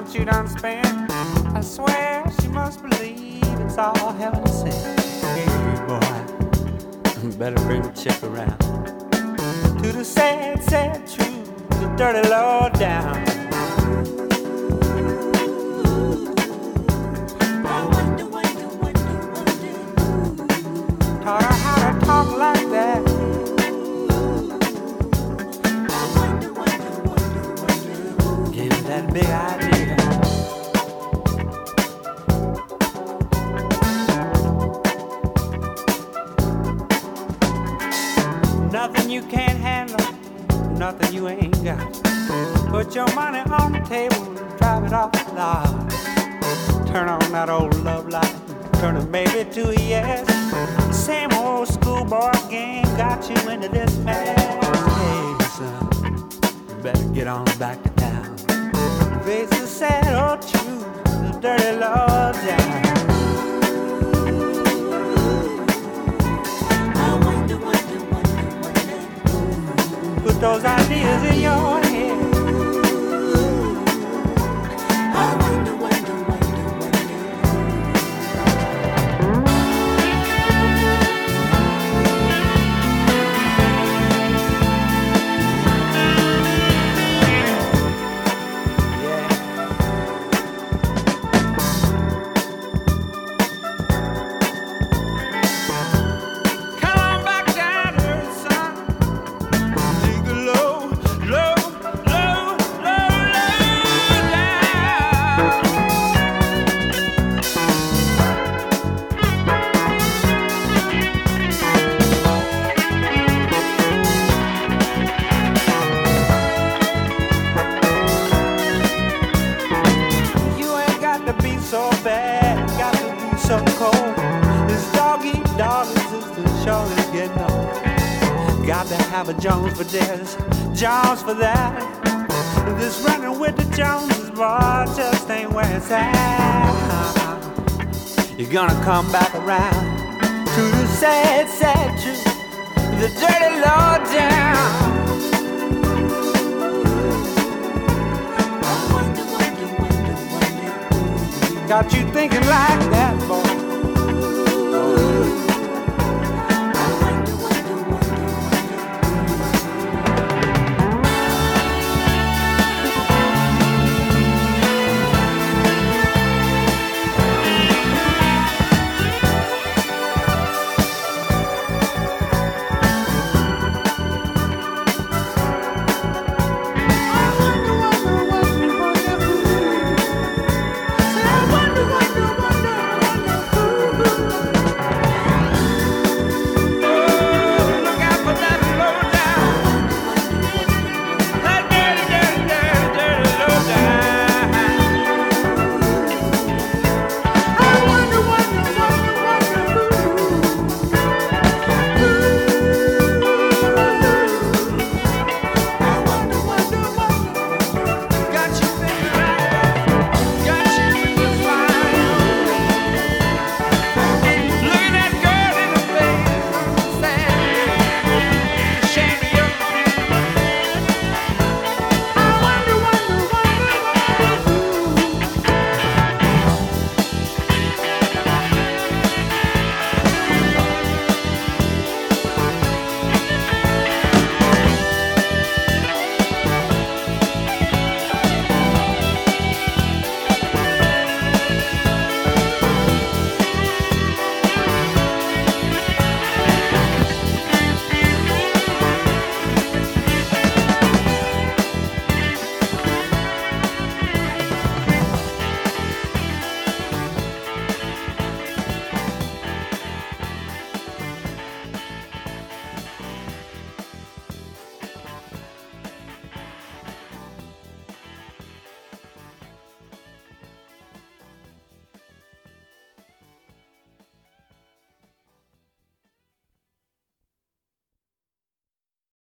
months you done spent. I swear she must believe it's all heaven sent. Hey boy, better bring the chick around to the sad, sad truth, the dirty low down. Taught her how to talk like that. Gave her that big idea. Nothing you can't handle, nothing you ain't got. Put your money on the table and drive it off the lot. Turn on that old love light, turn it maybe to a yes. Same old schoolboy game got you into this mess. Hey son, you better get on back to town. Face the sad old truth, the dirty law down. Put those ideas in your head. Have a Jones for this, Jones for that. This running with the Joneses, boy, just ain't where it's at. You're gonna come back around to the sad, sad truth, the dirty low down. Got you thinking like that, boy.